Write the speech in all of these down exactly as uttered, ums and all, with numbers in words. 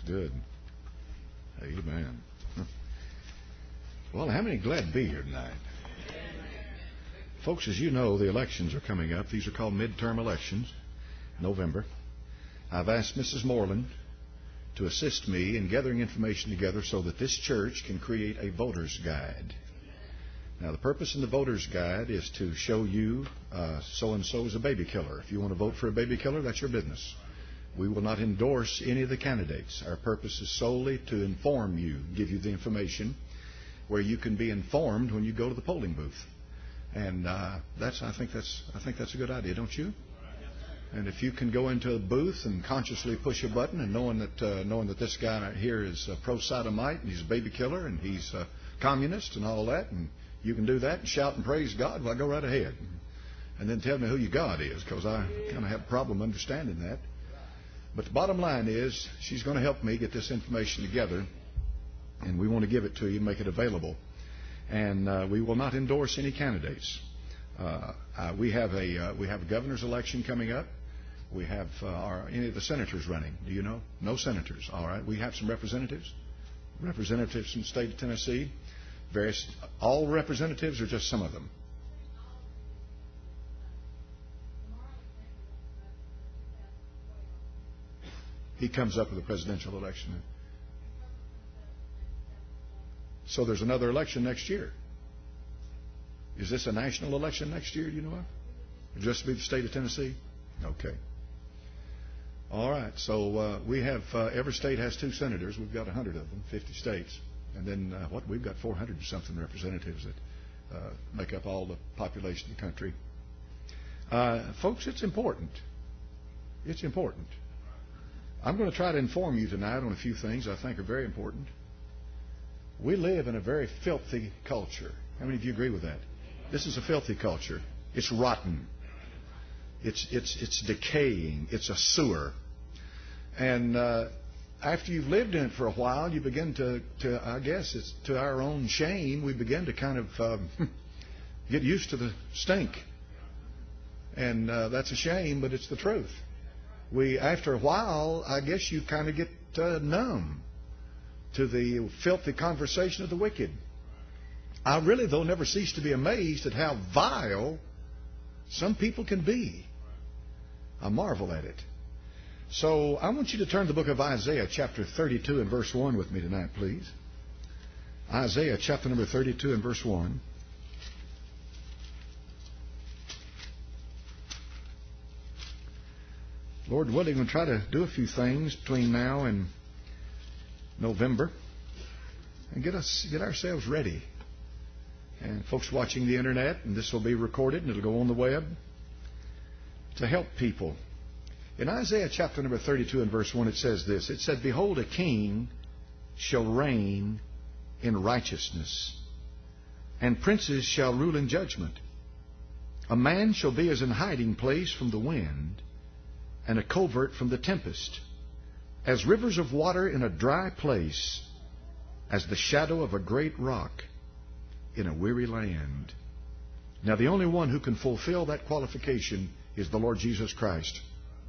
good. Amen. Well, how many glad to be here tonight? Folks, as you know, the elections are coming up. These are called midterm elections, November. I've asked Missus Moreland to assist me in gathering information together so that this church can create a voter's guide. Now, the purpose in the voter's guide is to show you uh, so-and-so is a baby killer. If you want to vote for a baby killer, that's your business. We will not endorse any of the candidates. Our purpose is solely to inform you, give you the information where you can be informed when you go to the polling booth. And uh, that's, I think that's, I think that's a good idea, don't you? And if you can go into a booth and consciously push a button, and knowing that uh, knowing that this guy right here is uh, pro-sodomite and he's a baby killer and he's a communist and all that, and you can do that and shout and praise God, well, go right ahead. And then tell me who your God is, because I kind of have a problem understanding that. But the bottom line is, she's going to help me get this information together, and we want to give it to you, make it available. And uh, we will not endorse any candidates. Uh, uh, we have a uh, we have a governor's election coming up. We have uh, our, any of the senators running. Do you know? No senators. All right. We have some representatives. Representatives from the state of Tennessee. Various, all representatives or just some of them? He comes up with a presidential election. So there's another election next year. Is this a national election next year? Do you know what? Or just to be the state of Tennessee? Okay. All right. So uh, we have, uh, every state has two senators. We've got one hundred of them, fifty states. And then uh, what? We've got four hundred and something representatives that uh, make up all the population of the country. Uh, folks, it's important. It's important. I'm going to try to inform you tonight on a few things I think are very important. We live in a very filthy culture. How many of you agree with that? This is a filthy culture. It's rotten. It's it's it's decaying. It's a sewer. And uh, after you've lived in it for a while, you begin to, to I guess it's to our own shame, we begin to kind of um, get used to the stink. And uh, that's a shame, but it's the truth. We, after a while, I guess you kind of get uh, numb to the filthy conversation of the wicked. I really, though, never cease to be amazed at how vile some people can be. I marvel at it. So I want you to turn to the book of Isaiah, chapter thirty-two and verse one with me tonight, please. Isaiah, chapter number thirty-two and verse one. Lord willing, we'll try to do a few things between now and November and get us get ourselves ready. And folks watching the internet, and this will be recorded and it'll go on the web, to help people. In Isaiah chapter number thirty-two and verse one, it says this. It said, "Behold, a king shall reign in righteousness, and princes shall rule in judgment. A man shall be as an hiding place from the wind, and a covert from the tempest, as rivers of water in a dry place, as the shadow of a great rock in a weary land." Now, the only one who can fulfill that qualification is the Lord Jesus Christ.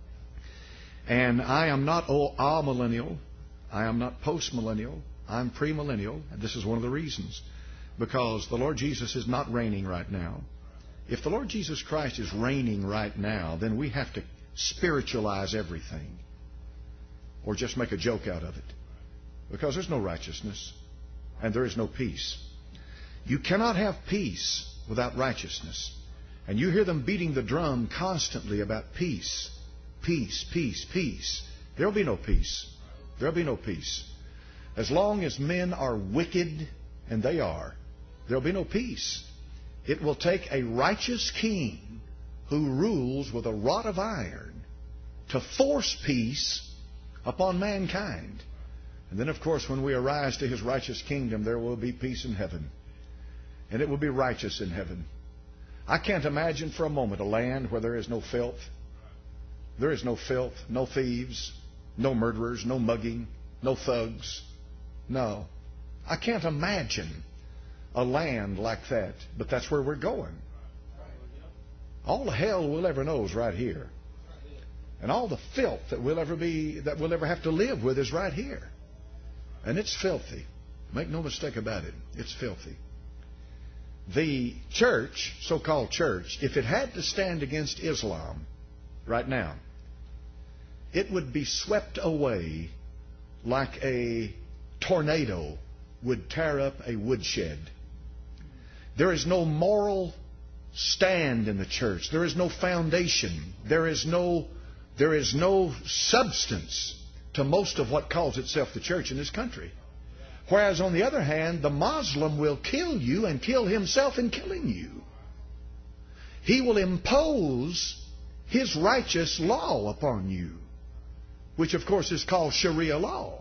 And I am not all-millennial. I am not post-millennial. I'm premillennial. And this is one of the reasons. Because the Lord Jesus is not reigning right now. If the Lord Jesus Christ is reigning right now, then we have to spiritualize everything. Or just make a joke out of it. Because there's no righteousness. And there is no peace. You cannot have peace without righteousness. And you hear them beating the drum constantly about peace. Peace, peace, peace. There'll be no peace. There'll be no peace. As long as men are wicked, and they are, there'll be no peace. It will take a righteous king who rules with a rod of iron to force peace upon mankind. And then, of course, when we arise to His righteous kingdom, there will be peace in heaven. And it will be righteous in heaven. I can't imagine for a moment a land where there is no filth. There is no filth, no thieves, no murderers, no mugging, no thugs. No. I can't imagine a land like that. But that's where we're going. All the hell we'll ever know is right here. And all the filth that we'll ever be, that we'll ever have to live with is right here. And it's filthy. Make no mistake about it. It's filthy. The church, so-called church, if it had to stand against Islam right now, it would be swept away like a tornado would tear up a woodshed. There is no moral stand in the church. There is no foundation. There is no, there is no substance to most of what calls itself the church in this country. Whereas, on the other hand, the Muslim will kill you and kill himself in killing you. He will impose his righteous law upon you, which of course is called Sharia law.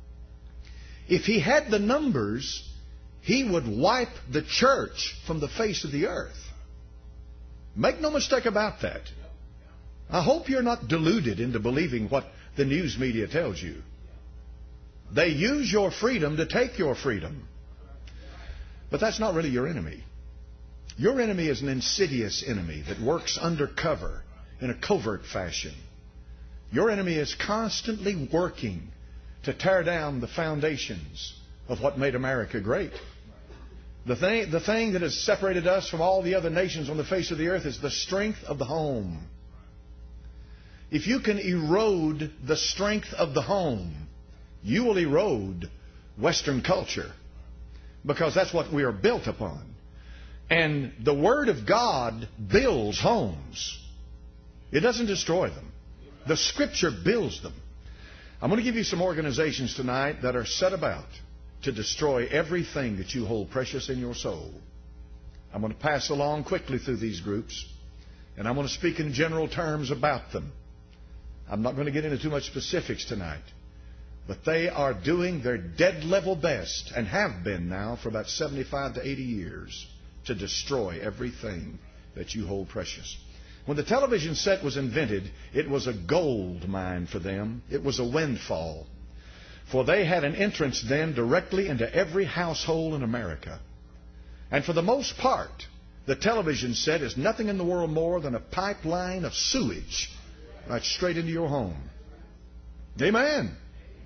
If he had the numbers, he would wipe the church from the face of the earth. Make no mistake about that. I hope you're not deluded into believing what the news media tells you. They use your freedom to take your freedom. But that's not really your enemy. Your enemy is an insidious enemy that works undercover in a covert fashion. Your enemy is constantly working to tear down the foundations of what made America great. The thing, the thing that has separated us from all the other nations on the face of the earth is the strength of the home. If you can erode the strength of the home, you will erode Western culture, because that's what we are built upon. And the Word of God builds homes. It doesn't destroy them. The Scripture builds them. I'm going to give you some organizations tonight that are set about to destroy everything that you hold precious in your soul. I'm going to pass along quickly through these groups, and I'm going to speak in general terms about them. I'm not going to get into too much specifics tonight. But they are doing their dead level best, and have been now for about seventy-five to eighty years, to destroy everything that you hold precious. When the television set was invented, it was a gold mine for them. It was a windfall. For they had an entrance then directly into every household in America. And for the most part, the television set is nothing in the world more than a pipeline of sewage right straight into your home. Amen.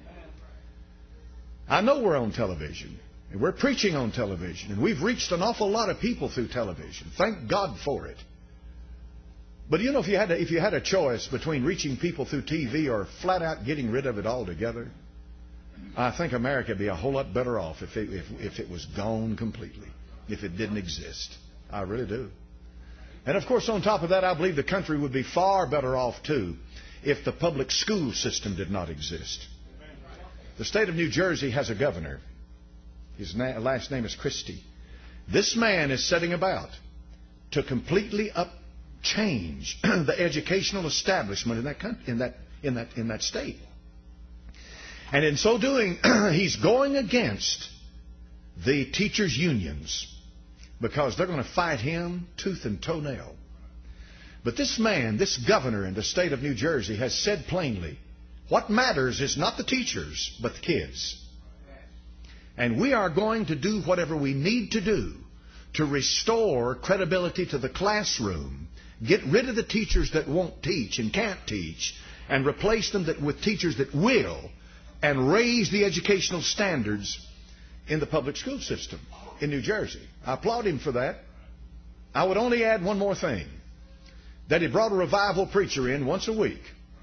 I know we're on television, and we're preaching on television, and we've reached an awful lot of people through television. Thank God for it. But you know, if you had a, if you had a choice between reaching people through T V or flat out getting rid of it altogether, I think America would be a whole lot better off if it, if, if it was gone completely, if it didn't exist. I really do. And of course, on top of that, I believe the country would be far better off, too, if the public school system did not exist. The state of New Jersey has a governor. His na- last name is Christie. This man is setting about to completely up change the educational establishment in that country, in that in that in that state. And in so doing, he's going against the teachers' unions, because they're going to fight him tooth and toenail. But this man, this governor in the state of New Jersey, has said plainly, what matters is not the teachers, but the kids. And we are going to do whatever we need to do to restore credibility to the classroom, get rid of the teachers that won't teach and can't teach, and replace them that, with teachers that will, and raise the educational standards in the public school system in New Jersey. I applaud him for that. I would only add one more thing, that he brought a revival preacher in once a week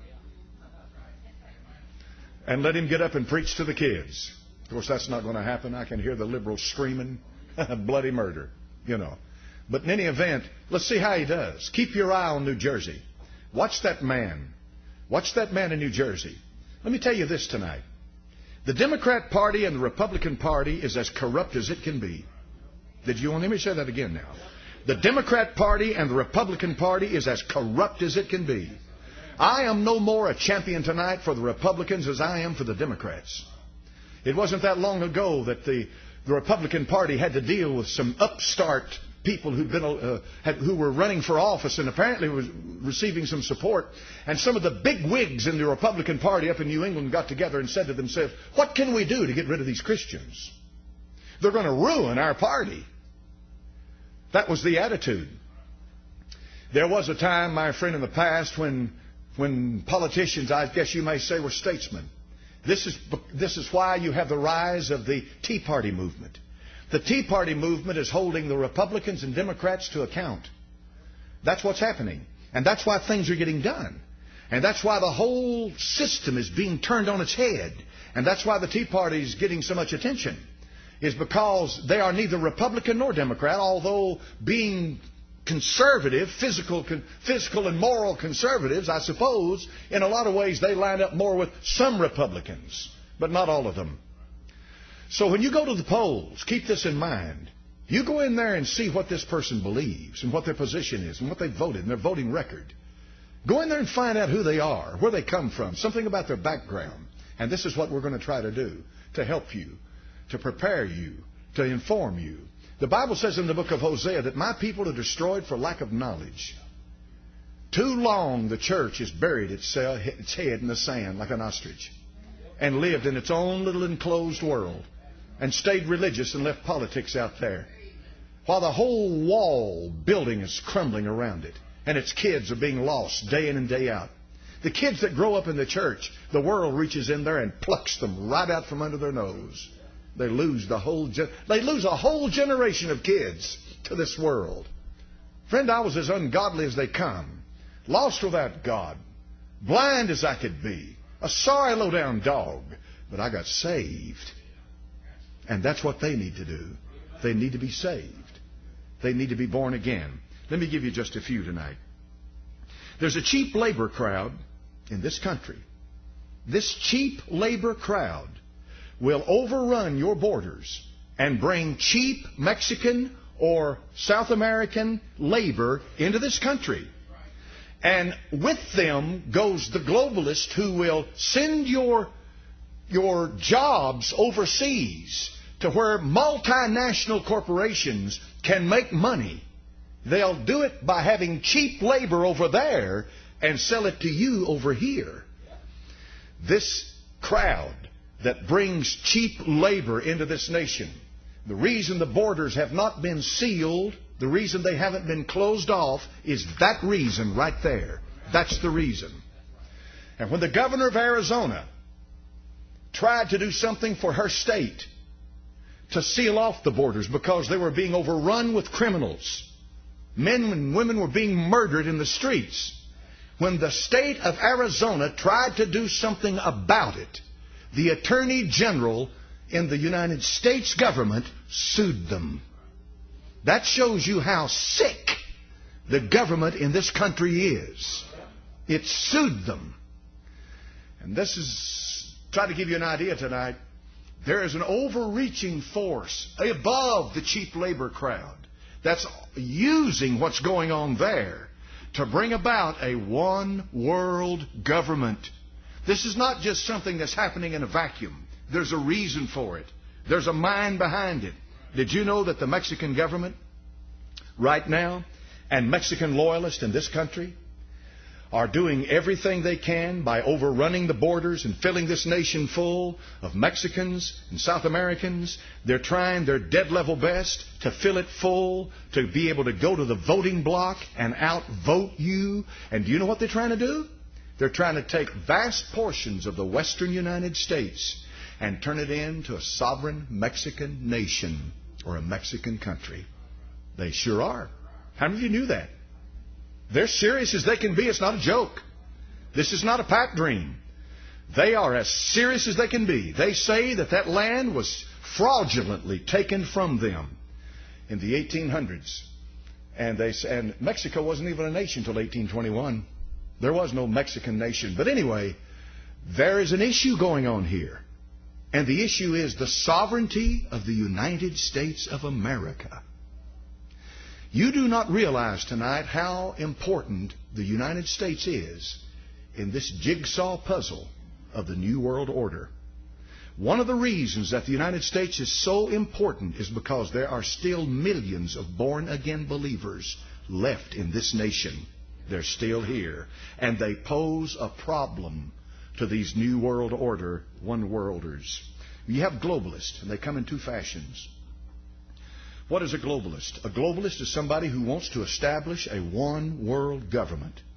and let him get up and preach to the kids. Of course, that's not going to happen. I can hear the liberals screaming, bloody murder, you know. But in any event, let's see how he does. Keep your eye on New Jersey. Watch that man. Watch that man in New Jersey. Let me tell you this tonight. The Democrat Party and the Republican Party is as corrupt as it can be. Did you want me to say that again now? The Democrat Party and the Republican Party is as corrupt as it can be. I am no more a champion tonight for the Republicans as I am for the Democrats. It wasn't that long ago that the, the Republican Party had to deal with some upstart people who'd been, uh, had, who were running for office and apparently was receiving some support. And some of the big wigs in the Republican Party up in New England got together and said to themselves, what can we do to get rid of these Christians? They're going to ruin our party. That was the attitude. There was a time, my friend, in the past when when politicians, I guess you may say, were statesmen. This is, this is why you have the rise of the Tea Party movement. The Tea Party movement is holding the Republicans and Democrats to account. That's what's happening. And that's why things are getting done. And that's why the whole system is being turned on its head. And that's why the Tea Party is getting so much attention. Is because they are neither Republican nor Democrat, although being conservative, physical, physical and moral conservatives, I suppose, in a lot of ways they line up more with some Republicans, but not all of them. So when you go to the polls, keep this in mind. You go in there and see what this person believes and what their position is and what they voted and their voting record. Go in there and find out who they are, where they come from, something about their background. And this is what we're going to try to do to help you, to prepare you, to inform you. The Bible says in the book of Hosea that my people are destroyed for lack of knowledge. Too long the church has buried itself, its head in the sand like an ostrich and lived in its own little enclosed world and stayed religious and left politics out there while the whole wall building is crumbling around it and its kids are being lost day in and day out. The kids that grow up in the church, the world reaches in there and plucks them right out from under their nose. They lose the whole gen- they lose a whole generation of kids to this world. Friend, I was as ungodly as they come, lost without God, blind as I could be, a sorry low-down dog, but I got saved. And that's what they need to do. They need to be saved. They need to be born again. Let me give you just a few tonight. There's a cheap labor crowd in this country. This cheap labor crowd will overrun your borders and bring cheap Mexican or South American labor into this country. And with them goes the globalist who will send your, your jobs overseas to where multinational corporations can make money. They'll do it by having cheap labor over there and sell it to you over here. This crowd that brings cheap labor into this nation, the reason the borders have not been sealed, the reason they haven't been closed off, is that reason right there. That's the reason. And when the governor of Arizona tried to do something for her state to seal off the borders because they were being overrun with criminals, men and women were being murdered in the streets. When the state of Arizona tried to do something about it, the Attorney General in the United States government sued them. That shows you how sick the government in this country is. It sued them. And this is, try to give you an idea tonight. There is an overreaching force above the cheap labor crowd that's using what's going on there to bring about a one world government. This is not just something that's happening in a vacuum. There's a reason for it. There's a mind behind it. Did you know that the Mexican government right now and Mexican loyalists in this country are doing everything they can by overrunning the borders and filling this nation full of Mexicans and South Americans? They're trying their dead level best to fill it full, to be able to go to the voting block and outvote you. And do you know what they're trying to do? They're trying to take vast portions of the western United States and turn it into a sovereign Mexican nation or a Mexican country. They sure are. How many of you knew that? They're serious as they can be. It's not a joke. This is not a pipe dream. They are as serious as they can be. They say that that land was fraudulently taken from them in the eighteen hundreds. And, they, and Mexico wasn't even a nation until eighteen twenty-one. There was no Mexican nation. But anyway, there is an issue going on here. And the issue is the sovereignty of the United States of America. You do not realize tonight how important the United States is in this jigsaw puzzle of the New World Order. One of the reasons that the United States is so important is because there are still millions of born-again believers left in this nation. They're still here. And they pose a problem to these New World Order one-worlders. You have globalists, and they come in two fashions. What is a globalist? A globalist is somebody who wants to establish a one-world government.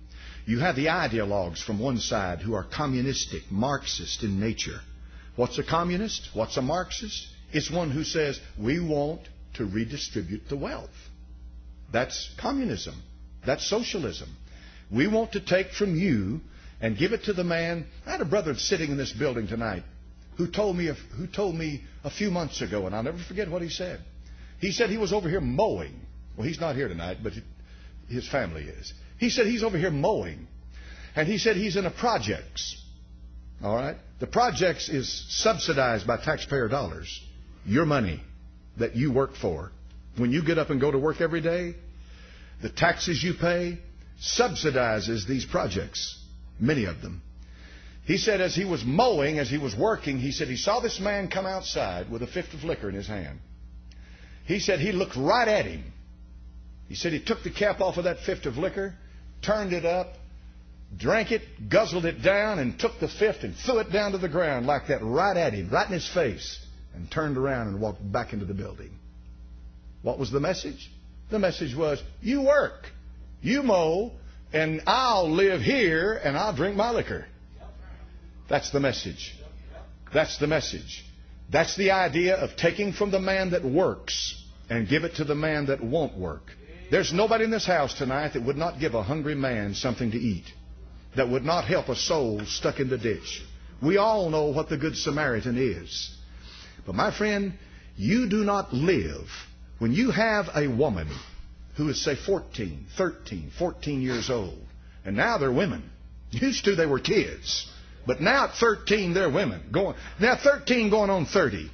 You have the ideologues from one side who are communistic, Marxist in nature. What's a communist? What's a Marxist? It's one who says, we want to redistribute the wealth. That's communism. That's socialism. We want to take from you and give it to the man. I had a brother sitting in this building tonight who told me, who told me a few months ago, and I'll never forget what he said. He said he was over here mowing. Well, he's not here tonight, but his family is. He said he's over here mowing. And he said he's in a projects. All right? The projects is subsidized by taxpayer dollars. Your money that you work for. When you get up and go to work every day, the taxes you pay subsidizes these projects. Many of them. He said as he was mowing, as he was working, he said he saw this man come outside with a fifth of liquor in his hand. He said he looked right at him. He said he took the cap off of that fifth of liquor, turned it up, drank it, guzzled it down, and took the fifth and threw it down to the ground like that right at him, right in his face, and turned around and walked back into the building. What was the message? The message was, you work, you mow, and I'll live here and I'll drink my liquor. That's the message. That's the message. That's the idea of taking from the man that works and give it to the man that won't work. There's nobody in this house tonight that would not give a hungry man something to eat, that would not help a soul stuck in the ditch. We all know what the Good Samaritan is. But my friend, you do not live. When you have a woman who is, say, fourteen, thirteen, fourteen years old, and now they're women. Used to they were kids. But now at thirteen, they're women. Going, now thirteen going on thirty.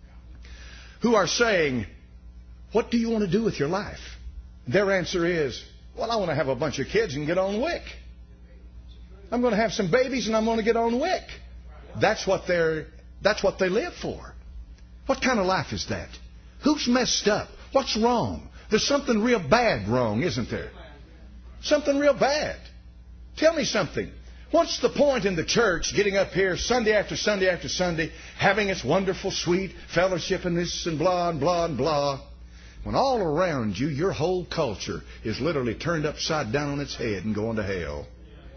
Who are saying, what do you want to do with your life? Their answer is, well, I want to have a bunch of kids and get on wick. I'm going to have some babies and I'm going to get on wick. That's what they're, that's what they live for. What kind of life is that? Who's messed up? What's wrong? There's something real bad wrong, isn't there? Something real bad. Tell me something. What's the point in the church getting up here Sunday after Sunday after Sunday, having its wonderful, sweet fellowship and this and blah and blah and blah, when all around you, your whole culture is literally turned upside down on its head and going to hell?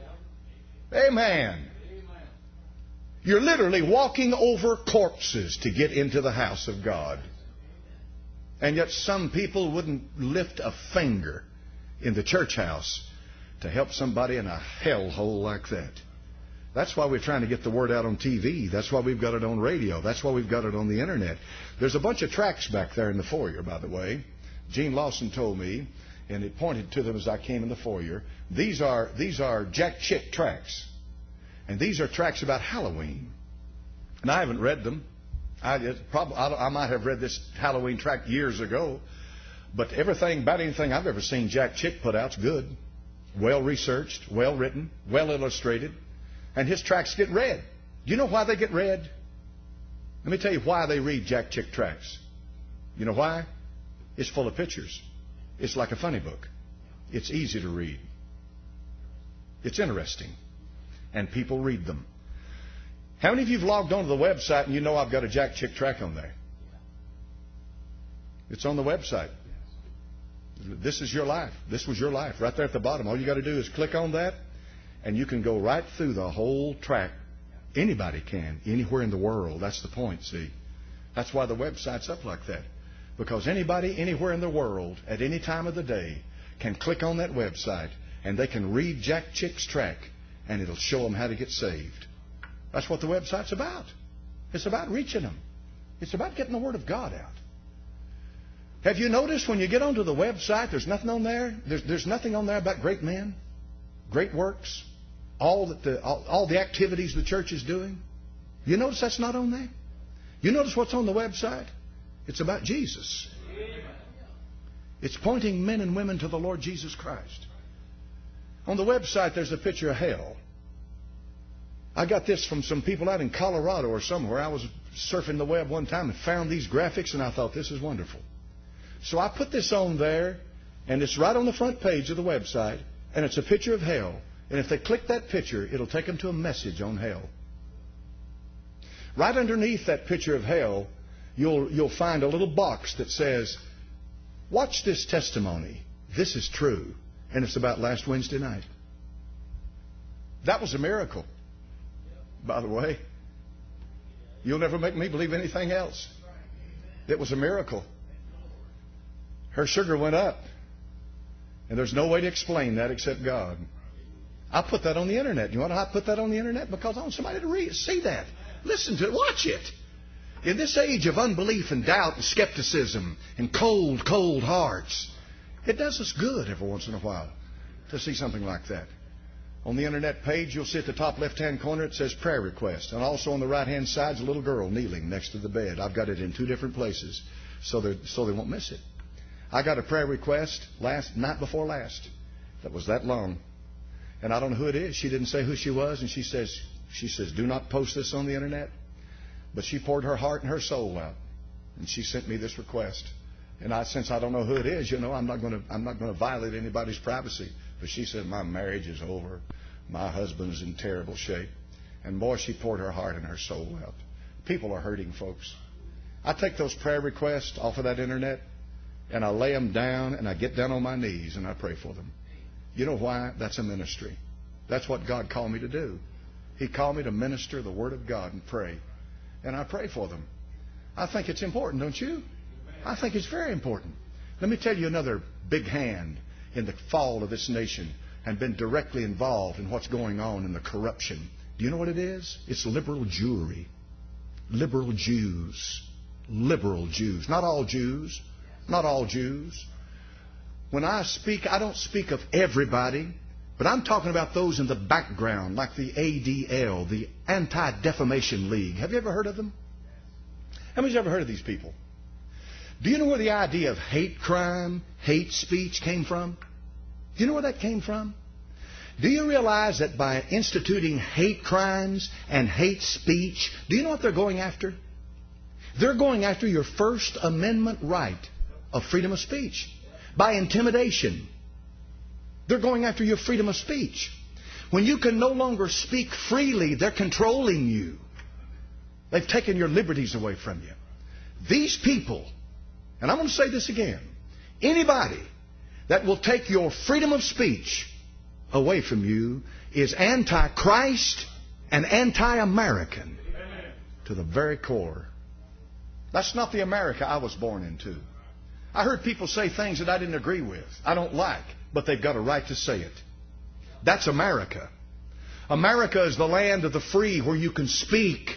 Amen. You're literally walking over corpses to get into the house of God. And yet some people wouldn't lift a finger in the church house to help somebody in a hellhole like that. That's why we're trying to get the word out on T V. That's why we've got it on radio. That's why we've got it on the internet. There's a bunch of tracts back there in the foyer, by the way. Gene Lawson told me, and it pointed to them as I came in the foyer. These are these are Jack Chick tracts. And these are tracts about Halloween. And I haven't read them. I, it probably, I, I might have read this Halloween tract years ago. But everything about anything I've ever seen Jack Chick put out's good. Well researched, well written, well illustrated. And his tracts get read. Do you know why they get read? Let me tell you why they read Jack Chick tracts. You know why? It's full of pictures. It's like a funny book. It's easy to read. It's interesting. And people read them. How many of you have logged onto the website and you know I've got a Jack Chick tract on there? It's on the website. This is your life. This was your life right there at the bottom. All you got to do is click on that and you can go right through the whole tract. Anybody can, anywhere in the world. That's the point, see. That's why the website's up like that. Because anybody, anywhere in the world, at any time of the day, can click on that website and they can read Jack Chick's tract and it'll show them how to get saved. That's what the website's about. It's about reaching them. It's about getting the Word of God out. Have you noticed when you get onto the website, there's nothing on there? There's, there's nothing on there about great men, great works, all, that the, all, all the activities the church is doing? You notice that's not on there? You notice what's on the website? It's about Jesus. It's pointing men and women to the Lord Jesus Christ. On the website, there's a picture of hell. I got this from some people out in Colorado or somewhere. I was surfing the web one time and found these graphics, and I thought, this is wonderful. So I put this on there, and it's right on the front page of the website, and it's a picture of hell. And if they click that picture, it'll take them to a message on hell. Right underneath that picture of hell, you'll, you'll find a little box that says, watch this testimony. This is true. And it's about last Wednesday night. That was a miracle, by the way. You'll never make me believe anything else. It was a miracle. Her sugar went up. And there's no way to explain that except God. I put that on the internet. You want to I put that on the internet? Because I want somebody to read, see that. Listen to it. Watch it. In this age of unbelief and doubt and skepticism and cold, cold hearts, it does us good every once in a while to see something like that. On the internet page, you'll see at the top left-hand corner, it says prayer request. And also on the right-hand side is a little girl kneeling next to the bed. I've got it in two different places so, so they won't miss it. I got a prayer request last night before last that was that long. And I don't know who it is. She didn't say who she was. And she says, she says, do not post this on the internet. But she poured her heart and her soul out. And she sent me this request. And I, since I don't know who it is, you know, I'm not going to, I'm not going to violate anybody's privacy. But she said, my marriage is over. My husband's in terrible shape. And boy, she poured her heart and her soul out. People are hurting, folks. I take those prayer requests off of that internet and I lay them down and I get down on my knees and I pray for them. You know why? That's a ministry. That's what God called me to do. He called me to minister the Word of God and pray. And I pray for them. I think it's important, don't you? I think it's very important. Let me tell you another big hand in the fall of this nation and been directly involved in what's going on in the corruption. Do you know what it is? It's liberal Jewry. Liberal Jews. Liberal Jews. Not all Jews. Not all Jews. When I speak, I don't speak of everybody, but I'm talking about those in the background, like the A D L, the Anti-Defamation League. Have you ever heard of them? How many's ever heard of these people? Do you know where the idea of hate crime, hate speech came from? Do you know where that came from? Do you realize that by instituting hate crimes and hate speech, do you know what they're going after? They're going after your First Amendment right of freedom of speech. By intimidation. They're going after your freedom of speech. When you can no longer speak freely, they're controlling you. They've taken your liberties away from you. These people, and I'm going to say this again, anybody that will take your freedom of speech away from you is anti-Christ and anti-American to the very core. That's not the America I was born into. I heard people say things that I didn't agree with, I don't like, but they've got a right to say it. That's America. America is the land of the free where you can speak.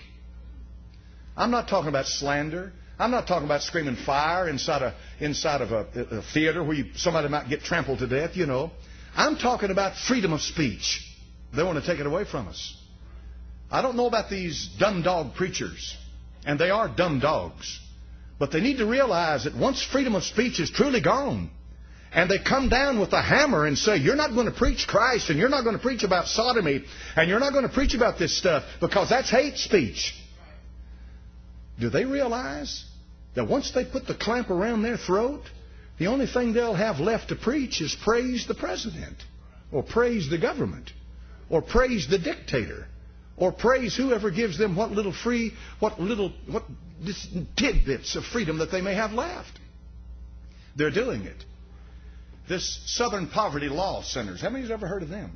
I'm not talking about slander. I'm not talking about screaming fire inside a, inside of a, a theater where you, somebody might get trampled to death, you know. I'm talking about freedom of speech. They want to take it away from us. I don't know about these dumb dog preachers, and they are dumb dogs. But they need to realize that once freedom of speech is truly gone, and they come down with a hammer and say, you're not going to preach Christ, and you're not going to preach about sodomy, and you're not going to preach about this stuff, because that's hate speech. Do they realize that once they put the clamp around their throat, the only thing they'll have left to preach is praise the president, or praise the government, or praise the dictator, or praise whoever gives them what little free, what little, what tidbits of freedom that they may have left. They're doing it. This Southern Poverty Law Centers. How many have ever heard of them?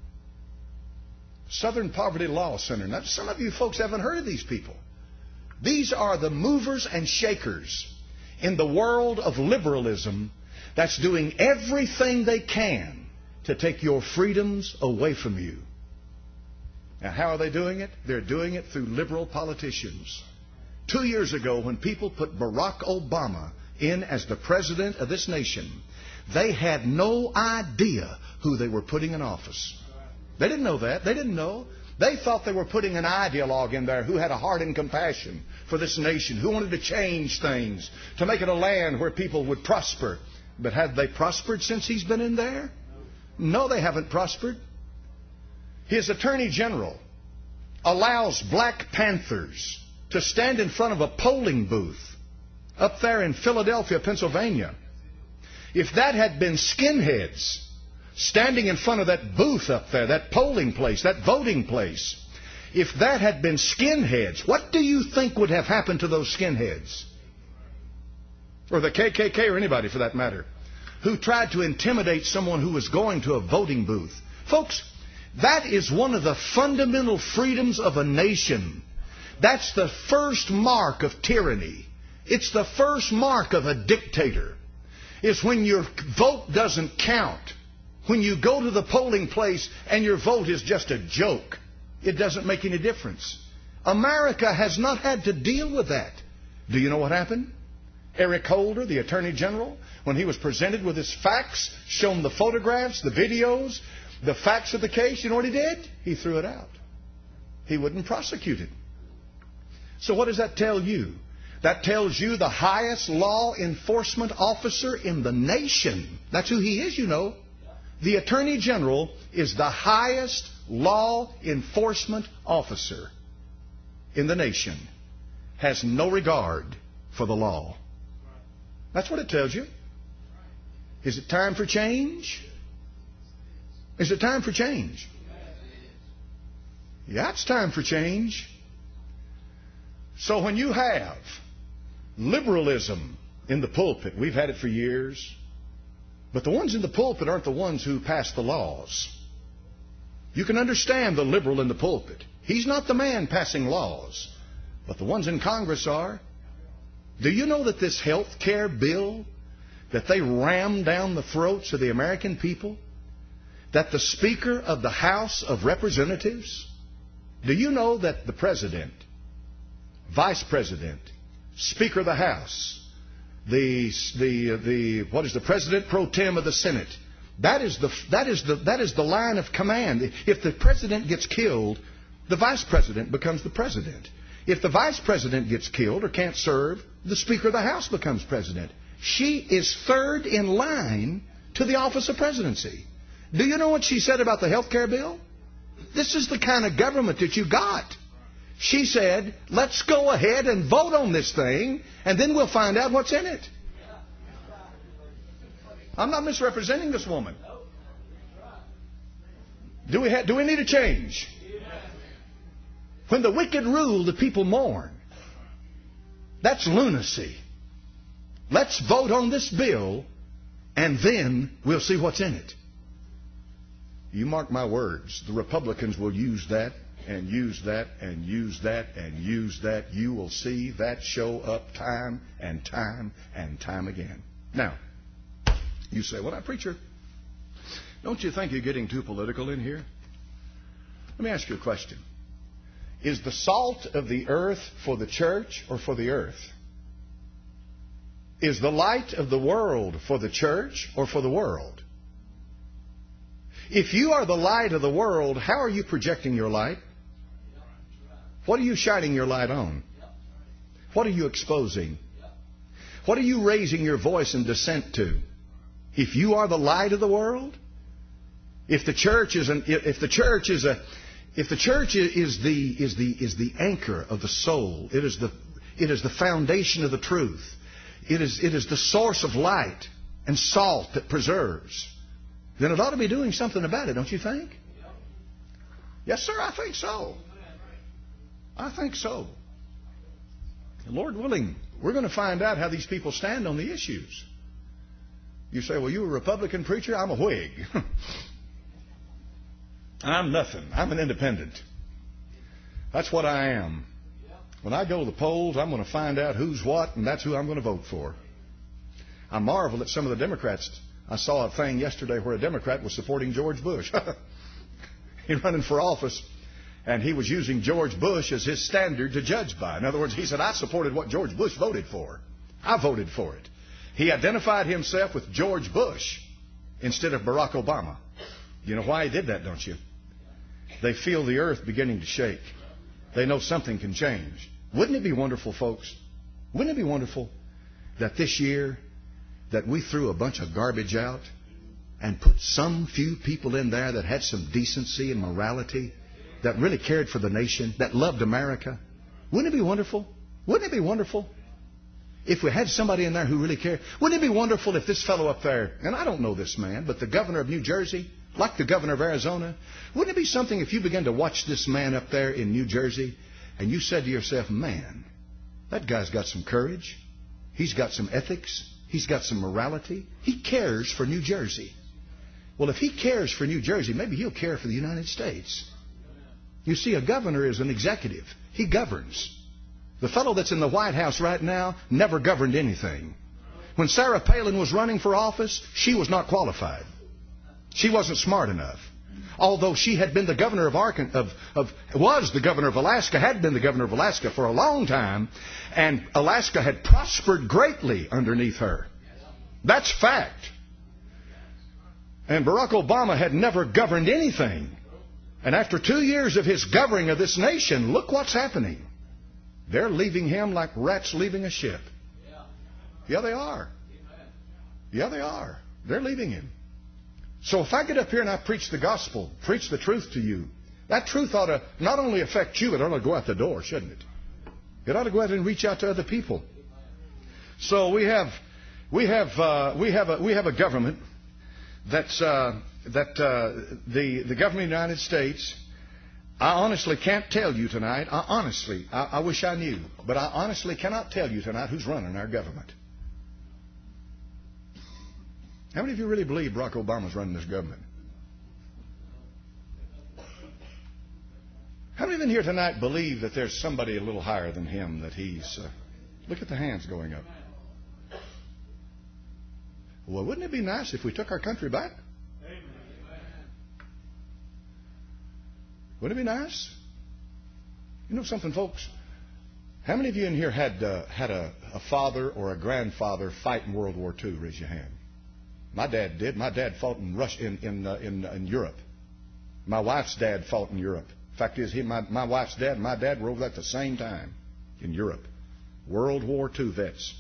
Southern Poverty Law Center. Now, some of you folks haven't heard of these people. These are the movers and shakers in the world of liberalism that's doing everything they can to take your freedoms away from you. Now, how are they doing it? They're doing it through liberal politicians. Two years ago, when people put Barack Obama in as the president of this nation, they had no idea who they were putting in office. They didn't know that. They didn't know. They thought they were putting an ideologue in there who had a heart and compassion for this nation, who wanted to change things, to make it a land where people would prosper. But have they prospered since he's been in there? No, they haven't prospered. His Attorney General allows Black Panthers to stand in front of a polling booth up there in Philadelphia, Pennsylvania. If that had been skinheads standing in front of that booth up there, that polling place, that voting place, if that had been skinheads, what do you think would have happened to those skinheads? Or the K K K, or anybody for that matter, who tried to intimidate someone who was going to a voting booth. Folks, That is one of the fundamental freedoms of a nation. That's the first mark of tyranny. It's the first mark of a dictator. It's when your vote doesn't count. When you go to the polling place and your vote is just a joke. It doesn't make any difference. America has not had to deal with that. Do you know what happened? Eric Holder, the Attorney General, when he was presented with his facts, shown the photographs, the videos, the facts of the case, you know what he did? He threw it out. He wouldn't prosecute it. So what does that tell you? That tells you the highest law enforcement officer in the nation. That's who he is, you know. The Attorney General is the highest law enforcement officer in the nation. Has no regard for the law. That's what it tells you. Is it time for change? Is it time for change? Yeah, it's time for change. So when you have liberalism in the pulpit, we've had it for years, but the ones in the pulpit aren't the ones who pass the laws. You can understand the liberal in the pulpit. He's not the man passing laws, but the ones in Congress are. Do you know that this health care bill that they rammed down the throats of the American people, that the Speaker of the House of Representatives, do you know that the President, Vice President, Speaker of the House, the the the what is the President pro tem of the Senate, that is the that is the that is the line of command. If the President gets killed, the Vice President becomes the President. If the Vice President gets killed or can't serve, the Speaker of the House becomes President. She is third in line to the office of presidency. Do you know what she said about the health care bill? This is the kind of government that you got. She said, let's go ahead and vote on this thing, and then we'll find out what's in it. I'm not misrepresenting this woman. Do we, ha- do we need a change? When the wicked rule, the people mourn. That's lunacy. Let's vote on this bill, and then we'll see what's in it. You mark my words, the Republicans will use that and use that and use that and use that. You will see that show up time and time and time again. Now, you say, well, now, preacher, don't you think you're getting too political in here? Let me ask you a question. Is the salt of the earth for the church or for the earth? Is the light of the world for the church or for the world? If you are the light of the world, how are you projecting your light? What are you shining your light on? What are you exposing? What are you raising your voice in dissent to? If you are the light of the world, if the church is an, if the church is a, if the church is the is the is the anchor of the soul, it is the it is the foundation of the truth. It is it is the source of light and salt that preserves. Then it ought to be doing something about it, don't you think? Yes, sir, I think so. I think so. And Lord willing, we're going to find out how these people stand on the issues. You say, well, you a Republican preacher? I'm a Whig. I'm nothing. I'm an independent. That's what I am. When I go to the polls, I'm going to find out who's what, and that's who I'm going to vote for. I marvel at some of the Democrats. I saw a thing yesterday where a Democrat was supporting George Bush. He's running for office, and he was using George Bush as his standard to judge by. In other words, he said, I supported what George Bush voted for. I voted for it. He identified himself with George Bush instead of Barack Obama. You know why he did that, don't you? They feel the earth beginning to shake. They know something can change. Wouldn't it be wonderful, folks? Wouldn't it be wonderful that this year that we threw a bunch of garbage out and put some few people in there that had some decency and morality, that really cared for the nation, that loved America? Wouldn't it be wonderful? Wouldn't it be wonderful if we had somebody in there who really cared? Wouldn't it be wonderful if this fellow up there, and I don't know this man, but the governor of New Jersey, like the governor of Arizona, wouldn't it be something if you began to watch this man up there in New Jersey and you said to yourself, man, that guy's got some courage. He's got some ethics. He's got some morality. He cares for New Jersey. Well, if he cares for New Jersey, maybe he'll care for the United States. You see, a governor is an executive. He governs. The fellow that's in the White House right now never governed anything. When Sarah Palin was running for office, she was not qualified. She wasn't smart enough. Although she had been the governor of, Arkan- of, of was the governor of Alaska, had been the governor of Alaska for a long time, and Alaska had prospered greatly underneath her. That's fact. And Barack Obama had never governed anything. And after two years of his governing of this nation, look what's happening. They're leaving him like rats leaving a ship. Yeah, they are. Yeah, they are. They're leaving him. So if I get up here and I preach the gospel, preach the truth to you, that truth ought to not only affect you, but it ought to go out the door, shouldn't it? It ought to go out and reach out to other people. So we have, we have, uh, we have a we have a government that's uh, that uh, the the government of the United States. I honestly can't tell you tonight. I honestly, I, I wish I knew, but I honestly cannot tell you tonight who's running our government. How many of you really believe Barack Obama's running this government? How many of you in here tonight believe that there's somebody a little higher than him that he's... Uh, look at the hands going up. Well, wouldn't it be nice if we took our country back? Wouldn't it be nice? You know something, folks? How many of you in here had uh, had a, a father or a grandfather fight in World War Two? Raise your hand. My dad did. My dad fought in Russia, in in, uh, in in Europe. My wife's dad fought in Europe. Fact is, he, my my wife's dad and my dad were over there at the same time in Europe. World War Two vets.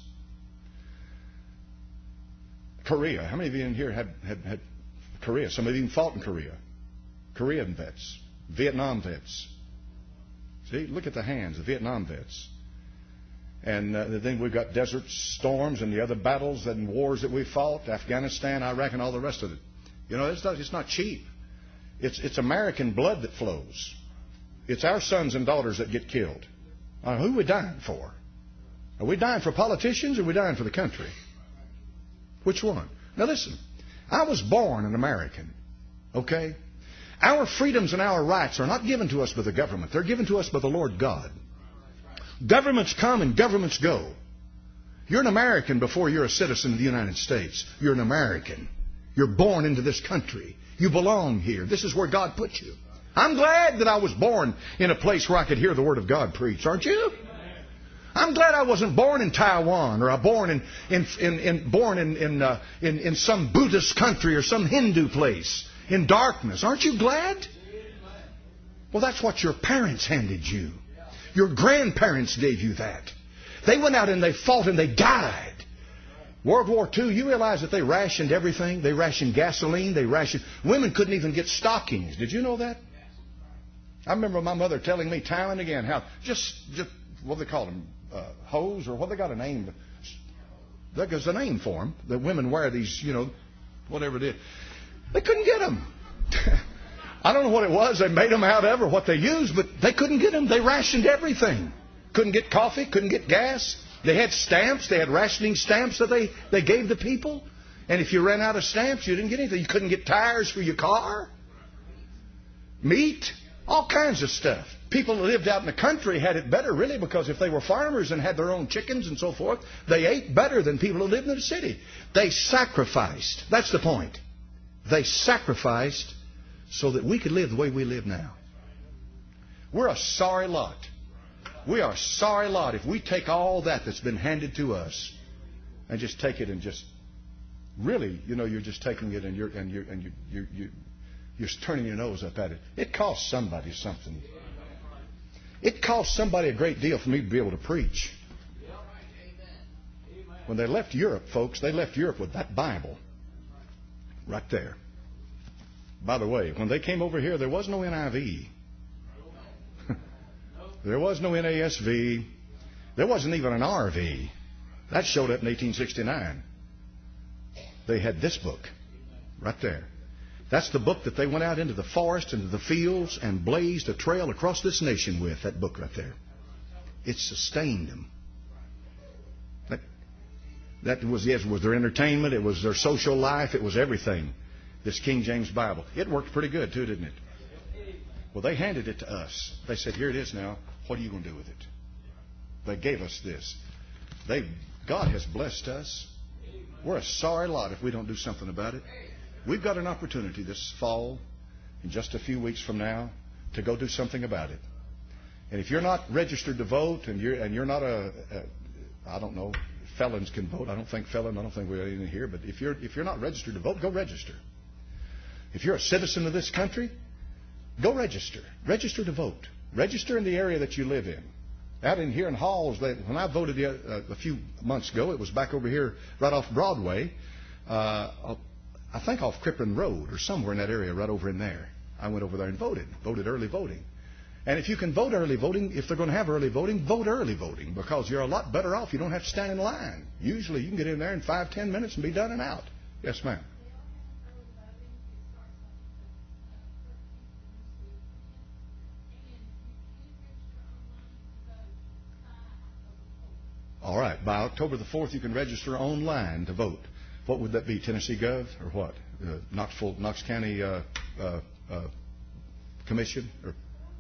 Korea. How many of you in here had had, had Korea? Some of you even fought in Korea. Korean vets. Vietnam vets. See, look at the hands, the Vietnam vets. And uh, then we've got Desert Storms and the other battles and wars that we fought, Afghanistan, Iraq, and all the rest of it. You know, it's not, it's not cheap. It's, it's American blood that flows. It's our sons and daughters that get killed. Uh, who are we dying for? Are we dying for politicians or are we dying for the country? Which one? Now listen, I was born an American, okay? Our freedoms and our rights are not given to us by the government. They're given to us by the Lord God. Governments come and governments go. You're an American before you're a citizen of the United States. You're an American. You're born into this country. You belong here. This is where God put you. I'm glad that I was born in a place where I could hear the Word of God preached, aren't you? I'm glad I wasn't born in Taiwan or I born in in in, in born in in, uh, in in some Buddhist country or some Hindu place in darkness. Aren't you glad? Well, that's what your parents handed you. Your grandparents gave you that. They went out and they fought and they died. World War Two, you realize that they rationed everything? They rationed gasoline. They rationed... Women couldn't even get stockings. Did you know that? I remember my mother telling me time and again how just, just what do they call them? Uh, hose or what they got a name? There's a name for them. The women wear these, you know, whatever it is. They couldn't get them. I don't know what it was they made them out of or what they used, but they couldn't get them. They rationed everything. Couldn't get coffee, couldn't get gas. They had stamps. They had rationing stamps that they, they gave the people. And if you ran out of stamps, you didn't get anything. You couldn't get tires for your car. Meat. All kinds of stuff. People that lived out in the country had it better, really, because if they were farmers and had their own chickens and so forth, they ate better than people who lived in the city. They sacrificed. That's the point. They sacrificed so that we could live the way we live now. We're a sorry lot. We are a sorry lot if we take all that that's been handed to us and just take it and just really, you know, you're just taking it and you're and you're and you you you you're turning your nose up at it. It costs somebody something. It cost somebody a great deal for me to be able to preach. When they left Europe, folks, they left Europe with that Bible right there. By the way, when they came over here, there was no N I V. There was no N A S V. There wasn't even an R V. That showed up in eighteen sixty-nine. They had this book right there. That's the book that they went out into the forest, into the fields, and blazed a trail across this nation with, that book right there. It sustained them. That, that was, yes, was their entertainment. It was their social life. It was everything. this King James Bible. It worked pretty good too, didn't it? Well, they handed it to us. They said, here it is now. What are you going to do with it? They gave us this. They, God has blessed us. We're a sorry lot if we don't do something about it. We've got an opportunity this fall, in just a few weeks from now, to go do something about it. And if you're not registered to vote, and you're and you're not a, a I don't know, felons can vote. I don't think felon. I don't think we're in here. But if you're if you're not registered to vote, go register. If you're a citizen of this country, go register. Register to vote. Register in the area that you live in. Out in here in Halls, they, when I voted the, uh, a few months ago, it was back over here right off Broadway. Uh, I think off Crippen Road or somewhere in that area, right over in there. I went over there and voted. Voted early voting. And if you can vote early voting, if they're going to have early voting, vote early voting, because you're a lot better off. You don't have to stand in line. Usually you can get in there in five, ten minutes and be done and out. Yes, ma'am. All right. By October the fourth, you can register online to vote. What would that be? Tennessee Gov or what? Uh, Knoxville, Knox County uh, uh, uh, Commission? Or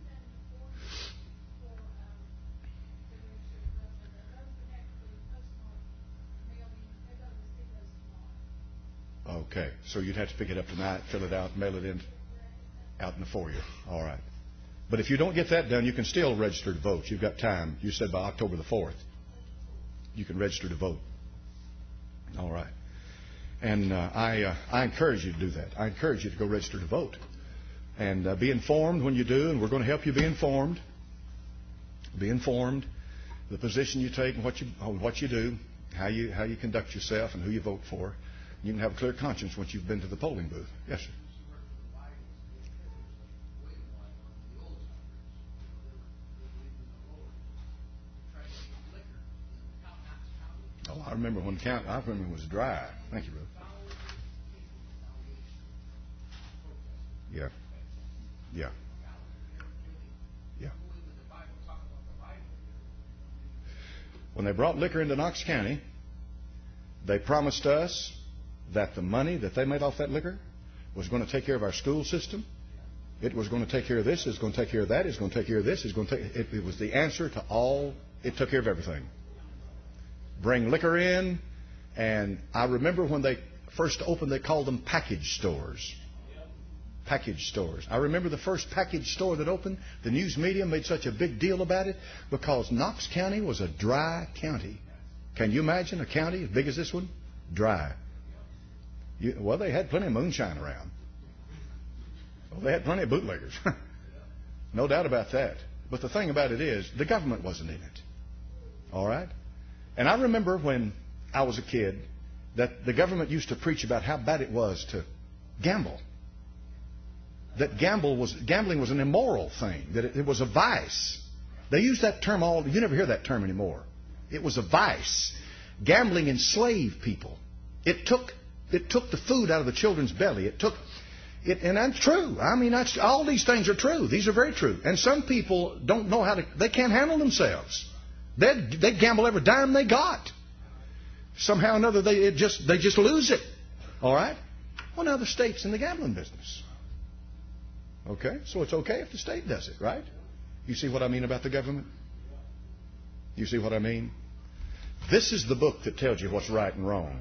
okay. So you'd have to pick it up tonight, fill it out, mail it in out in the foyer. All right. But if you don't get that done, you can still register to vote. You've got time. You said by October the fourth. You can register to vote. All right. And uh, I, uh, I encourage you to do that. I encourage you to go register to vote. And uh, be informed when you do, and we're going to help you be informed. Be informed, the position you take and what you, what you do, how you, how you conduct yourself and who you vote for. You can have a clear conscience once you've been to the polling booth. Yes, sir. Oh, I remember when count. I remember it was dry. Thank you, brother. Yeah, yeah, yeah. When they brought liquor into Knox County, they promised us that the money that they made off that liquor was going to take care of our school system. It was going to take care of this. It was going to take care of that. It was going to take care of this. It was going to take. It, it was the answer to all. It took care of everything. Bring liquor in, and I remember when they first opened, they called them package stores. Package stores. I remember the first package store that opened. The news media made such a big deal about it because Knox County was a dry county. Can you imagine a county as big as this one? Dry. You, well, they had plenty of moonshine around. Well, they had plenty of bootleggers. No doubt about that. But the thing about it is, the government wasn't in it. All right? And I remember when I was a kid that the government used to preach about how bad it was to gamble. That gamble was, gambling was an immoral thing, that it, it was a vice. They use that term all, you never hear that term anymore. It was a vice. Gambling enslaved people. It took, it took the food out of the children's belly. It took, it, and that's true. I mean, that's, all these things are true. These are very true. And some people don't know how to, they can't handle themselves. They they gamble every dime they got. Somehow or another, they it just they just lose it. All right. Well, now the state's in the gambling business. Okay, so it's okay if the state does it, right? You see what I mean about the government? You see what I mean? This is the book that tells you what's right and wrong.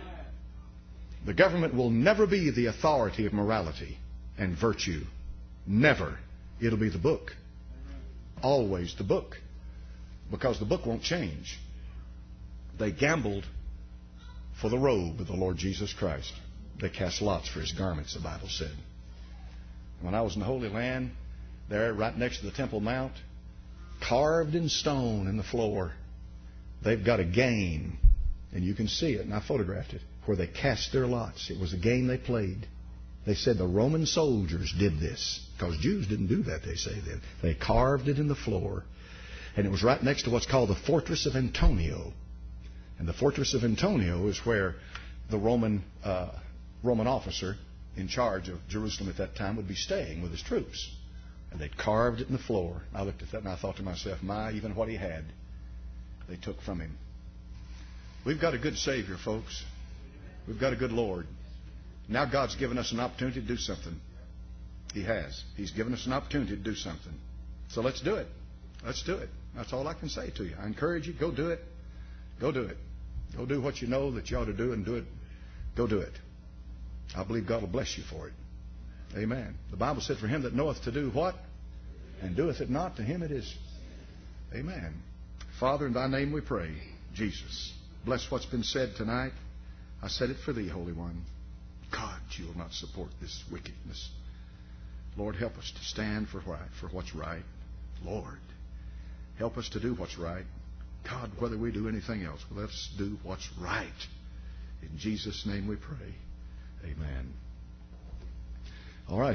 The government will never be the authority of morality and virtue. Never. It'll be the book. Always the book. Because the book won't change. They gambled for the robe of the Lord Jesus Christ. They cast lots for His garments, the Bible said. When I was in the Holy Land, there right next to the Temple Mount, carved in stone in the floor, they've got a game, and you can see it, and I photographed it, where they cast their lots. It was a game they played. They said the Roman soldiers did this, because Jews didn't do that, they say then. They carved it in the floor. And it was right next to what's called the Fortress of Antonio. And the Fortress of Antonio is where the Roman uh, Roman officer in charge of Jerusalem at that time would be staying with his troops. And they'd carved it in the floor. I looked at that and I thought to myself, my, even what he had, they took from him. We've got a good Savior, folks. We've got a good Lord. Now God's given us an opportunity to do something. He has. He's given us an opportunity to do something. So let's do it. Let's do it. That's all I can say to you. I encourage you, go do it. Go do it. Go do what you know that you ought to do and do it. Go do it. I believe God will bless you for it. Amen. The Bible said, for him that knoweth to do what? And doeth it not, to him it is. Amen. Father, in thy name we pray. Jesus, bless what's been said tonight. I said it for thee, Holy One. God, you will not support this wickedness. Lord, help us to stand for right, for what's right. Lord, help us to do what's right. God, whether we do anything else, let's do what's right. In Jesus' name we pray. Amen. All right.